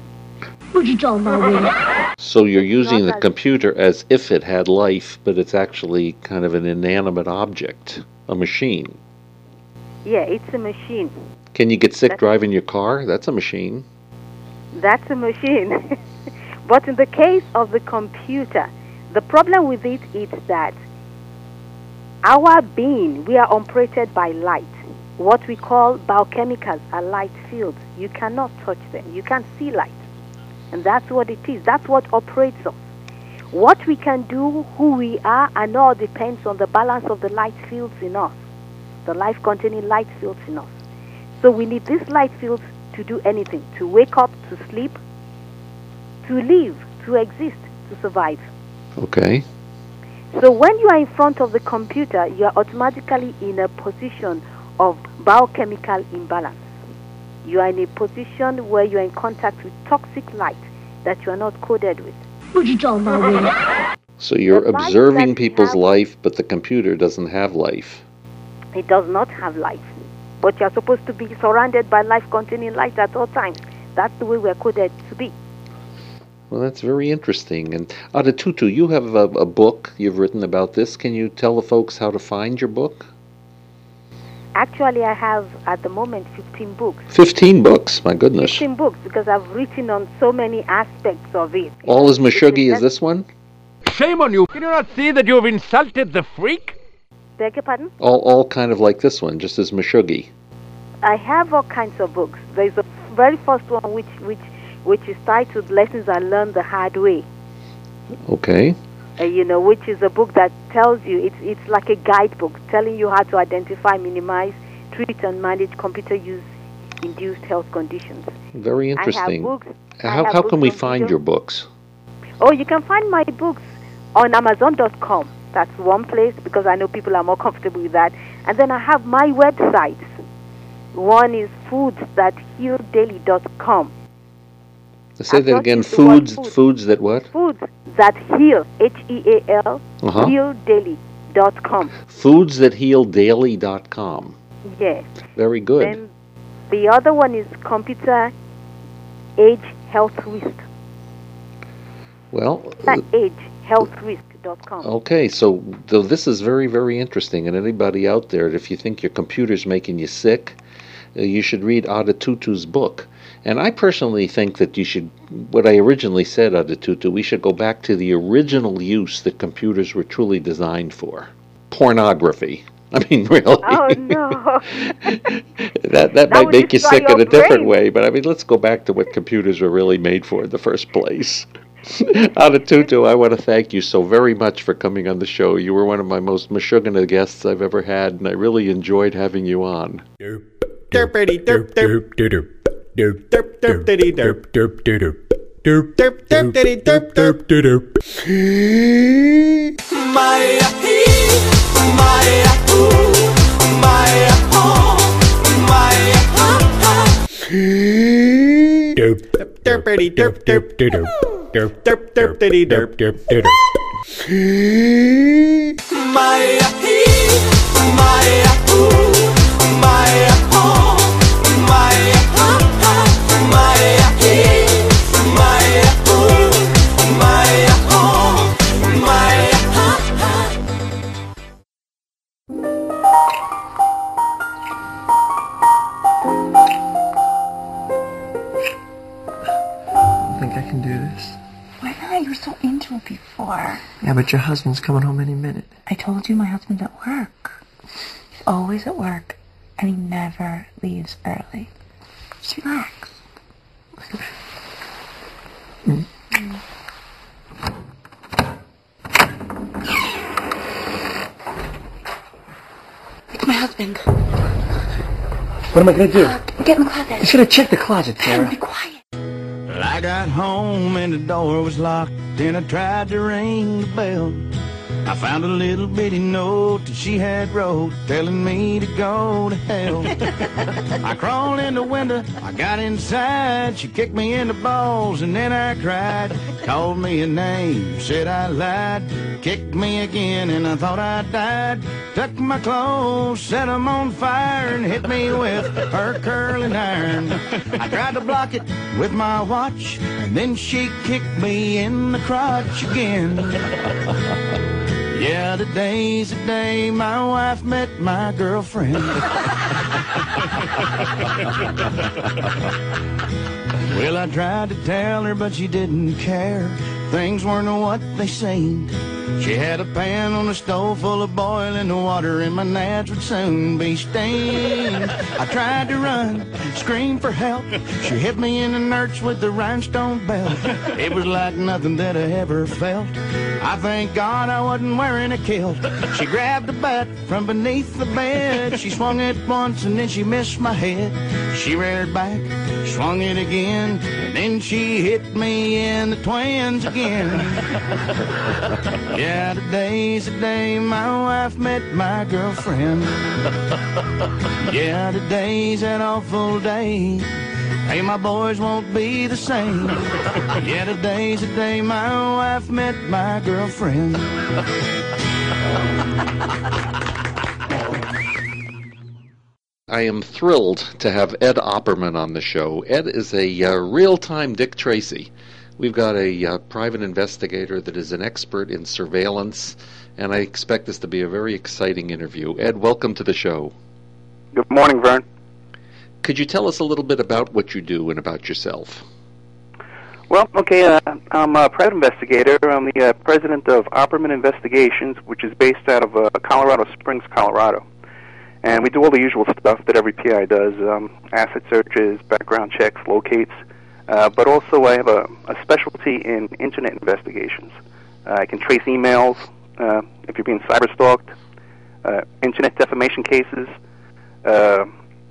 So you're using the Not as- computer as if it had life, but it's actually kind of an inanimate object, a machine. Yeah, it's a machine. Can you get sick That's- driving your car? That's a machine. That's a machine. But in the case of the computer, the problem with it is that our being, we are operated by light. What we call biochemicals are light fields. You cannot touch them. You can't see light. And that's what it is. That's what operates us. What we can do, who we are, and all depends on the balance of the light fields in us, the life-containing light fields in us. So we need these light fields to do anything, to wake up, to sleep, to live, to exist, to survive. Okay. So when you are in front of the computer, you are automatically in a position of biochemical imbalance. You are in a position where you are in contact with toxic light that you are not coded with. So you're The life observing that we people's have- life, but the computer doesn't have life. It does not have life. But you are supposed to be surrounded by life-containing light at all times. That's the way we are coded to be. Well, that's very interesting. And Adetutu, you have a, a book you've written about this. Can you tell the folks how to find your book? Actually, I have, at the moment, fifteen books. Fifteen books, my goodness. fifteen books, because I've written on so many aspects of it. All as Meshuggah as this one? Shame on you! Can you not see that you have insulted the freak? Beg your pardon? All, all kind of like this one, just as Meshuggah. I have all kinds of books. There's a very first one which which which is titled "Lessons I Learned the Hard Way." Okay. Uh, you know, which is a book that tells you it's it's like a guidebook telling you how to identify, minimize, treat, and manage computer use-induced health conditions. Very I have interesting. books. I How, have how books can we on find video. your books? Oh, you can find my books on Amazon dot com. That's one place because I know people are more comfortable with that. And then I have my websites. One is foods that heal daily dot com. Say I've that not again. used the word Foods, food. foods that what? Foods that heal, H E A L, Uh-huh. heal daily dot com. Foods that heal daily dot com. Yes. Very good. Then the other one is computer age health risk. Well, That age health risk dot com. okay, so though this is very, very interesting, and anybody out there, if you think your computer's making you sick, uh, you should read Adetutu's book. And I personally think that you should, what I originally said, Adetutu, we should go back to the original use that computers were truly designed for. Pornography. I mean, really. Oh, no. that that, might would make you destroy sick in your a different brain. way, but I mean, let's go back to what computers were really made for in the first place. Adetutu, I want to thank you so very much for coming on the show. You were one of my most Meshuggah guests I've ever had, and I really enjoyed having you on. Derpity derp derp derp derp derp derp diddy derp derp derp derp derp derp diddy derp derp derp. My he, my ooh, my oh, my ha ha. Derp derpity derp derp derp derp derp derp diddy derp derp derp. My he, my ooh, my oh, my ha why you were so into it before. Yeah, but your husband's coming home any minute. I told you my husband's at work. He's always at work, and he never leaves early. Just relax. Mm. Mm. It's my husband. What am I going to do? Uh, get in the closet. You should have checked the closet, Tara. Be quiet. Well, I got home and the door was locked. Then I tried to ring the bell. I found a little bitty note that she had wrote telling me to go to hell. I crawled in the window, I got inside. She kicked me in the balls and then I cried. Called me a name, said I lied. Kicked me again and I thought I died. Took my clothes, set them on fire and hit me with her curling iron. I tried to block it with my watch and then she kicked me in the crotch again. Yeah, today's the day my wife met my girlfriend. Well, I tried to tell her, but she didn't care. Things weren't what they seemed. She had a pan on the stove full of boiling water, and my nads would soon be stained. I tried to run, scream for help. She hit me in the nerds with the rhinestone belt. It was like nothing that I ever felt. I thank God I wasn't wearing a kilt. She grabbed the bat from beneath the bed. She swung it once and then she missed my head. She reared back, swung it again, and then she hit me in the twins again. Yeah, today's the day my wife met my girlfriend. Yeah, today's that awful day. Hey, my boys won't be the same. Yeah, today's the day my wife met my girlfriend. I am thrilled to have Ed Opperman on the show. Ed is a uh, real-time Dick Tracy. We've got a uh, private investigator that is an expert in surveillance, and I expect this to be a very exciting interview. Ed, welcome to the show. Good morning, Vern. Could you tell us a little bit about what you do and about yourself? Well, okay, uh, I'm a private investigator. I'm the uh, president of Opperman Investigations, which is based out of uh, Colorado Springs, Colorado. And we do all the usual stuff that every P I does, um, asset searches, background checks, locates. Uh, but also I have a, a specialty in Internet investigations. Uh, I can trace emails uh, if you're being cyber-stalked, uh, Internet defamation cases. Uh,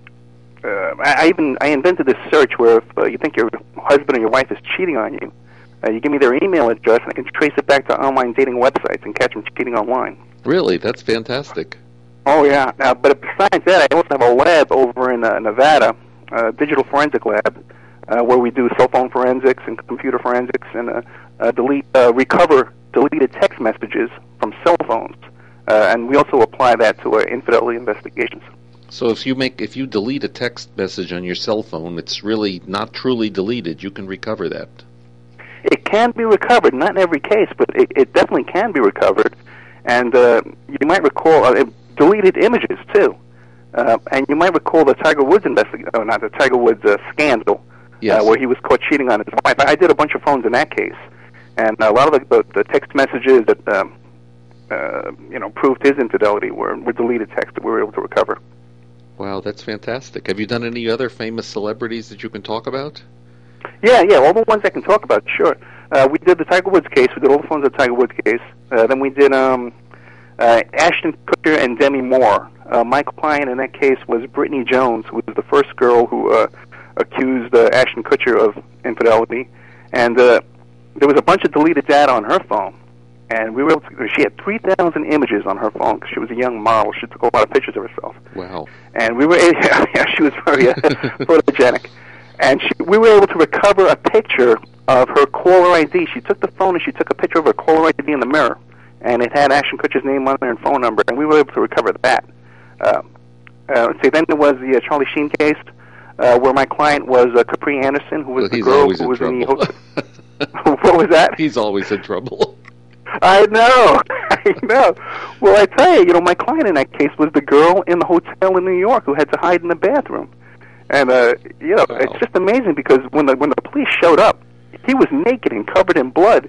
uh, I, I even I invented this search where if uh, you think your husband or your wife is cheating on you, uh, you give me their email address and I can trace it back to online dating websites and catch them cheating online. Really? That's fantastic. Oh, yeah. Uh, but besides that, I also have a lab over in uh, Nevada, a digital forensic lab, uh, where we do cell phone forensics and computer forensics and uh, uh, delete, uh, recover deleted text messages from cell phones. Uh, and we also apply that to our infidelity investigations. So if you make if you delete a text message on your cell phone, it's really not truly deleted. You can recover that. It can be recovered, not in every case, but it, it definitely can be recovered. And uh, you might recall uh, deleted images too. Uh, and you might recall the Tiger Woods investigation, oh, not the Tiger Woods uh, scandal, yes. uh, where he was caught cheating on his wife. I did a bunch of phones in that case, and a lot of the, the, the text messages that um, uh, you know proved his infidelity were, were deleted text that we were able to recover. Wow, that's fantastic. Have you done any other famous celebrities that you can talk about? Yeah, yeah, all the ones I can talk about, sure. Uh, we did the Tiger Woods case. We did all the phones of the Tiger Woods case. Uh, then we did um, uh, Ashton Kutcher and Demi Moore. Uh, my client in that case was Brittany Jones, who was the first girl who uh, accused uh, Ashton Kutcher of infidelity. And uh, there was a bunch of deleted data on her phone. And we were able to, she had three thousand images on her phone because she was a young model. She took a lot of pictures of herself. Wow. And we were able, yeah, she was very uh, photogenic. And she, we were able to recover a picture of her caller I D. She took the phone and she took a picture of her caller I D in the mirror. And it had Ashton Kutcher's name on there and phone number. And we were able to recover that. Uh, uh, let's see, then there was the uh, Charlie Sheen case uh, where my client was uh, Capri Anderson, who was well, the he's girl always who in was trouble. in the hotel. What was that? He's always in trouble. I know, I know. Well, I tell you, you know, my client in that case was the girl in the hotel in New York who had to hide in the bathroom. And, uh, you know, wow. It's just amazing because when the when the police showed up, he was naked and covered in blood.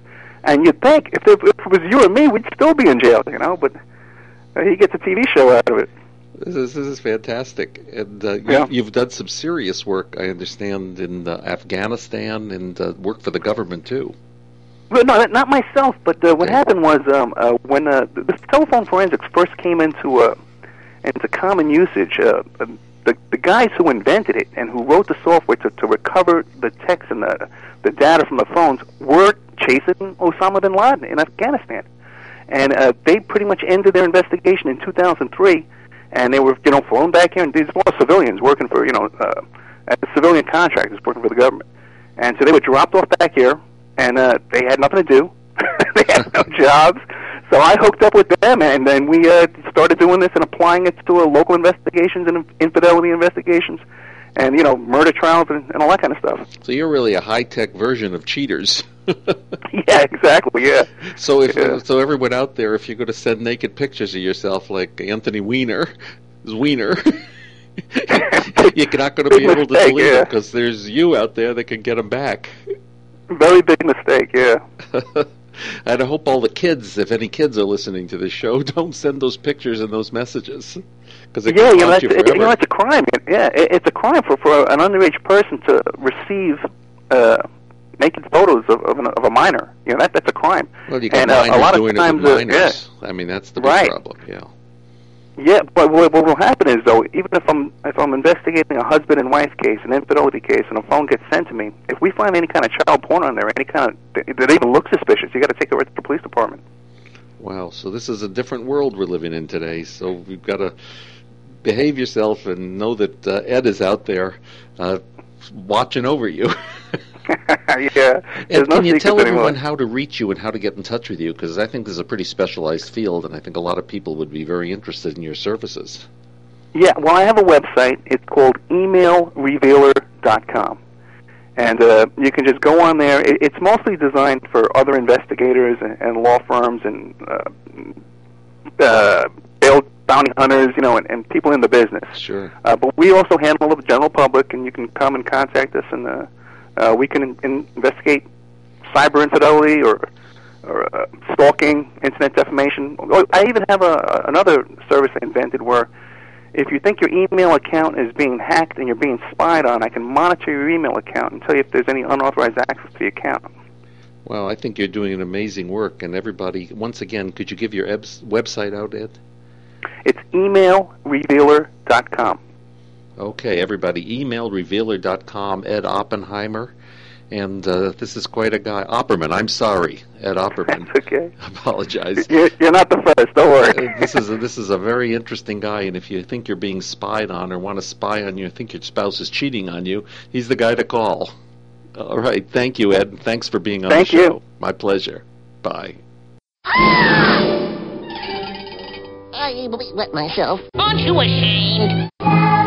And you'd think if it, if it was you or me, we'd still be in jail, you know. But uh, he gets a T V show out of it. This is, this is fantastic. And uh, you, Yeah. you've done some serious work, I understand, in uh, Afghanistan and uh, work for the government, too. Well, no, not- not myself. But uh, what happened was um, uh, when uh, the telephone forensics first came into uh, into common usage, uh, the the guys who invented it and who wrote the software to, to recover the text and the the data from the phones were chasing Osama bin Laden in Afghanistan, and uh, they pretty much ended their investigation in two thousand three. And they were, you know, flown back here, and these were all civilians working for, you know, uh, as civilian contractors working for the government. And so they were dropped off back here, and uh, they had nothing to do. They had no jobs. So I hooked up with them, and then we uh, started doing this and applying it to uh, local investigations and infidelity investigations, and, you know, murder trials and, and all that kind of stuff. So you're really a high-tech version of cheaters. Yeah, exactly, yeah. So if Yeah. uh, so everyone out there, if you're going to send naked pictures of yourself like Anthony Weiner, Weiner, you're not going to be Big able to mistake, delete yeah. it because there's you out there that can get them back. Very big mistake, yeah. And I hope all the kids, if any kids are listening to this show, don't send those pictures and those messages because it Yeah, can you know, haunt that's, you it, forever. you know, it's a crime. It, yeah, it, it's a crime for, for an underage person to receive uh, naked photos of, of, an, of a minor. You know, that that's a crime. Well, you got and uh, minors a lot doing of times, it with uh, minors. I mean, that's the big Right. problem. Yeah. Yeah, but what, what will happen is, though, even if I'm if I'm investigating a husband and wife case, an infidelity case, and a phone gets sent to me, if we find any kind of child porn on there, any kind of that that even looks suspicious, you got to take it right to the police department. Wow. So this is a different world we're living in today. So we've got to behave yourself and know that uh, Ed is out there uh, watching over you. Yeah. And There's no can you secrets tell anymore. everyone how to reach you and how to get in touch with you? Because I think this is a pretty specialized field, and I think a lot of people would be very interested in your services. Yeah, well, I have a website. It's called email revealer dot com. And uh, you can just go on there. It, it's mostly designed for other investigators and, and law firms and uh, uh, bail bounty hunters, you know, and, and people in the business. Sure. Uh, but we also handle the general public, and you can come and contact us, and uh, uh, we can in, in investigate cyber infidelity or or uh, stalking, internet defamation. Oh, I even have a, another service I invented where if you think your email account is being hacked and you're being spied on, I can monitor your email account and tell you if there's any unauthorized access to the account. Well, I think you're doing an amazing work, and everybody, once again, could you give your ebs- website out, Ed? It's email revealer dot com. Okay, everybody, email revealer dot com, Ed Oppenheimer. And uh, this is quite a guy. Opperman, I'm sorry, Ed Opperman. That's okay. I apologize. You're, you're not the first, don't worry. Uh, this is a, this is a very interesting guy, and if you think you're being spied on or want to spy on you, think your spouse is cheating on you, he's the guy to call. All right, thank you, Ed. Thanks for being on Thank the show. you. My pleasure. Bye. I wet myself. Aren't you ashamed?